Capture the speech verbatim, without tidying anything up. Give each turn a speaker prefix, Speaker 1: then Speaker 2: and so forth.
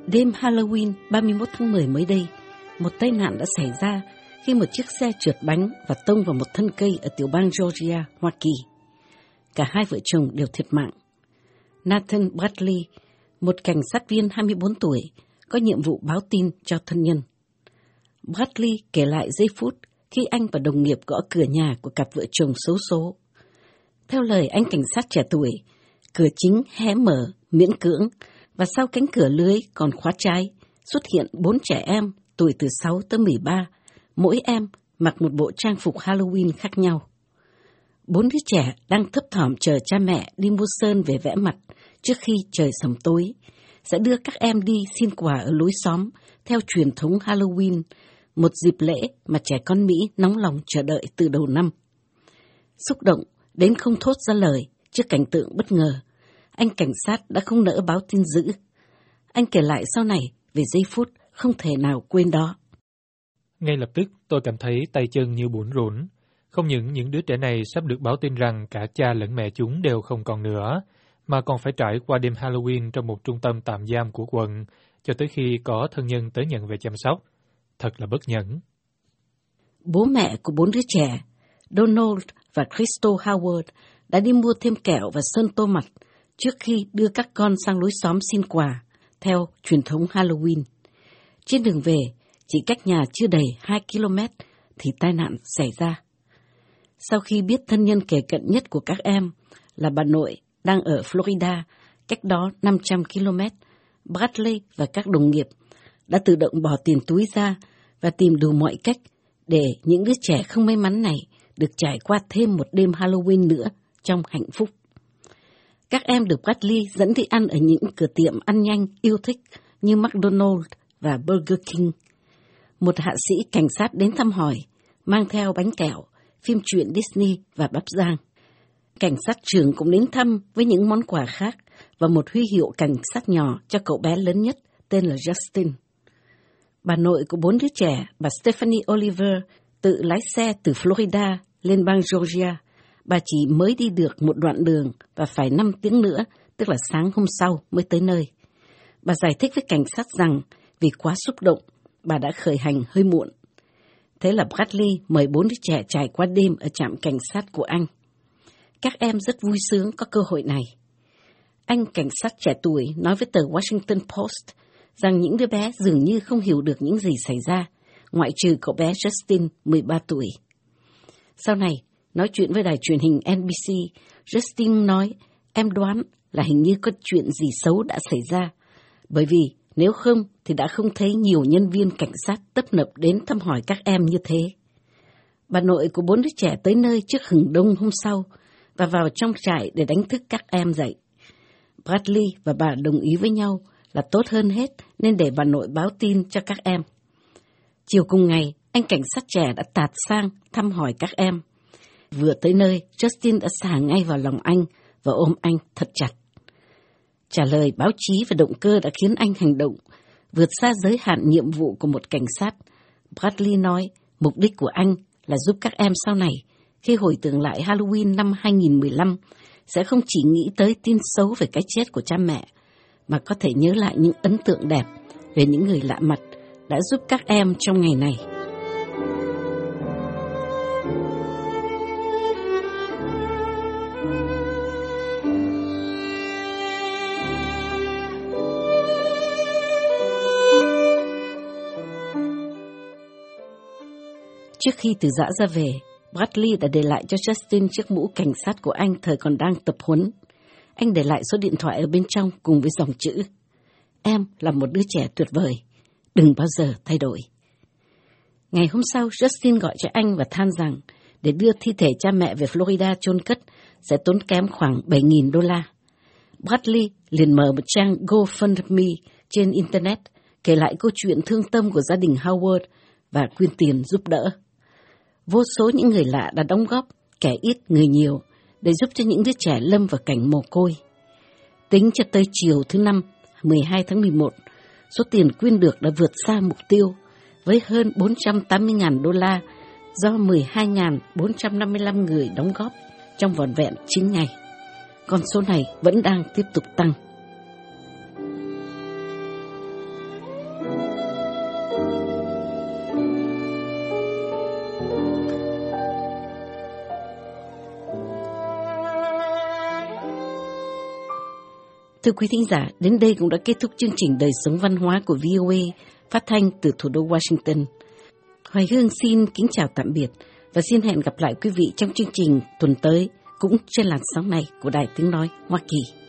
Speaker 1: Đêm Halloween ba mươi mốt tháng mười mới đây, một tai nạn đã xảy ra khi một chiếc xe trượt bánh và tông vào một thân cây ở tiểu bang Georgia, Hoa Kỳ. Cả hai vợ chồng đều thiệt mạng. Nathan Bradley, một cảnh sát viên hai mươi bốn tuổi, có nhiệm vụ báo tin cho thân nhân. Bradley kể lại giây phút khi anh và đồng nghiệp gõ cửa nhà của cặp vợ chồng xấu số. Theo lời anh cảnh sát trẻ tuổi, cửa chính hé mở, miễn cưỡng, và sau cánh cửa lưới còn khóa trái, xuất hiện bốn trẻ em tuổi từ sáu tới mười ba, mỗi em mặc một bộ trang phục Halloween khác nhau. Bốn đứa trẻ đang thấp thỏm chờ cha mẹ đi mua sơn về vẽ mặt trước khi trời sầm tối, sẽ đưa các em đi xin quà ở lối xóm theo truyền thống Halloween, một dịp lễ mà trẻ con Mỹ nóng lòng chờ đợi từ đầu năm. Xúc động đến không thốt ra lời trước cảnh tượng bất ngờ, anh cảnh sát đã không nỡ báo tin dữ. Anh kể lại sau này về giây phút không thể nào quên đó.
Speaker 2: Ngay lập tức tôi cảm thấy tay chân như bủn rủn. Không những những đứa trẻ này sắp được báo tin rằng cả cha lẫn mẹ chúng đều không còn nữa, mà còn phải trải qua đêm Halloween trong một trung tâm tạm giam của quận, cho tới khi có thân nhân tới nhận về chăm sóc. Thật là bất nhẫn.
Speaker 1: Bố mẹ của bốn đứa trẻ, Donald và Crystal Howard, đã đi mua thêm kẹo và sơn tô mặt trước khi đưa các con sang lối xóm xin quà, theo truyền thống Halloween. Trên đường về, chỉ cách nhà chưa đầy hai ki lô mét, thì tai nạn xảy ra. Sau khi biết thân nhân kề cận nhất của các em là bà nội đang ở Florida, cách đó năm trăm ki lô mét, Bradley và các đồng nghiệp đã tự động bỏ tiền túi ra và tìm đủ mọi cách để những đứa trẻ không may mắn này được trải qua thêm một đêm Halloween nữa trong hạnh phúc. Các em được Bradley dẫn đi ăn ở những cửa tiệm ăn nhanh yêu thích như McDonald's và Burger King. Một hạ sĩ cảnh sát đến thăm hỏi, mang theo bánh kẹo, phim truyện Disney và bắp rang. Cảnh sát trưởng cũng đến thăm với những món quà khác và một huy hiệu cảnh sát nhỏ cho cậu bé lớn nhất tên là Justin. Bà nội của bốn đứa trẻ, bà Stephanie Oliver, tự lái xe từ Florida lên bang Georgia. Bà chỉ mới đi được một đoạn đường và phải năm tiếng nữa, tức là sáng hôm sau mới tới nơi. Bà giải thích với cảnh sát rằng vì quá xúc động, bà đã khởi hành hơi muộn. Thế là Bradley mời bốn đứa trẻ trải qua đêm ở trạm cảnh sát của anh. Các em rất vui sướng có cơ hội này. Anh cảnh sát trẻ tuổi nói với tờ Washington Post rằng những đứa bé dường như không hiểu được những gì xảy ra, ngoại trừ cậu bé Justin, mười ba tuổi. Sau này, nói chuyện với đài truyền hình en bê xê, Justin nói, em đoán là hình như có chuyện gì xấu đã xảy ra, bởi vì nếu không thì đã không thấy nhiều nhân viên cảnh sát tấp nập đến thăm hỏi các em như thế. Bà nội của bốn đứa trẻ tới nơi trước hừng đông hôm sau và vào trong trại để đánh thức các em dậy. Bradley và bà đồng ý với nhau là tốt hơn hết nên để bà nội báo tin cho các em. Chiều cùng ngày, anh cảnh sát trẻ đã tạt sang thăm hỏi các em. Vừa tới nơi, Justin đã xà ngay vào lòng anh và ôm anh thật chặt. Trả lời báo chí và động cơ đã khiến anh hành động, vượt xa giới hạn nhiệm vụ của một cảnh sát. Bradley nói mục đích của anh là giúp các em sau này, khi hồi tưởng lại Halloween năm hai nghìn mười lăm, sẽ không chỉ nghĩ tới tin xấu về cái chết của cha mẹ, mà có thể nhớ lại những ấn tượng đẹp về những người lạ mặt đã giúp các em trong ngày này. Trước khi từ giã ra về, Bradley đã để lại cho Justin chiếc mũ cảnh sát của anh thời còn đang tập huấn. Anh để lại số điện thoại ở bên trong cùng với dòng chữ: Em là một đứa trẻ tuyệt vời, đừng bao giờ thay đổi. Ngày hôm sau, Justin gọi cho anh và than rằng để đưa thi thể cha mẹ về Florida chôn cất sẽ tốn kém khoảng bảy nghìn đô la. Bradley liền mở một trang GoFundMe trên Internet, kể lại câu chuyện thương tâm của gia đình Howard và quyên tiền giúp đỡ. Vô số những người lạ đã đóng góp, kẻ ít người nhiều, để giúp cho những đứa trẻ lâm vào cảnh mồ côi. Tính cho tới chiều thứ năm, mười hai tháng mười một, số tiền quyên được đã vượt xa mục tiêu, với hơn bốn trăm tám mươi nghìn đô la do mười hai nghìn bốn trăm năm mươi lăm người đóng góp trong vỏn vẹn chín ngày. Con số này vẫn đang tiếp tục tăng. Thưa quý thính giả, đến đây cũng đã kết thúc chương trình Đời sống văn hóa của vê o a phát thanh từ thủ đô Washington. Hoài Hương xin kính chào tạm biệt và xin hẹn gặp lại quý vị trong chương trình tuần tới cũng trên làn sóng này của Đài Tiếng Nói Hoa Kỳ.